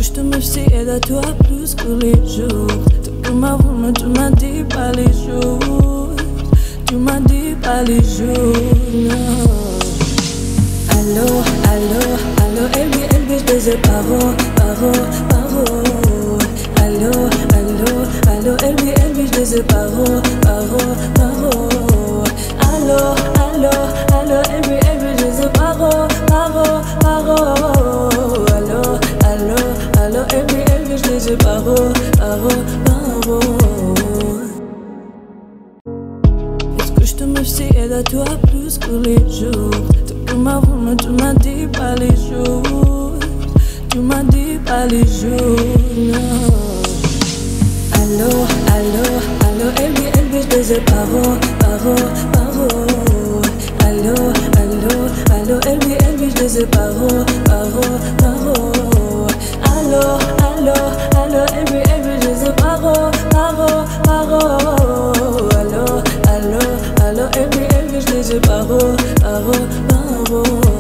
je te me fiais de toi plus que les jours. Tout comme avant, mais tu m'as dit pas les jours. Tu m'as dit pas les jours, non. Allô, allô, allô, Elbi, je baise paro. Allô, allô, allô, Elbi, je baise paro. Allô, allô, allô, Elbi, je baise paro. Allô, allô, allô, Elbi, je baise paro. Est-ce que je te me fiais de toi plus que les jours? Tout comme avant, mais tu m'as dit pas les jours. Tu m'as dit pas les jours, non. Allô, allô, allô, Elbi, je baise paro. Allô, allô, allô, Elbi, je baise paro. Allô, allô, allô, Elbi, je baise paro. Allô, allô, allô, Elbi, je baise paro.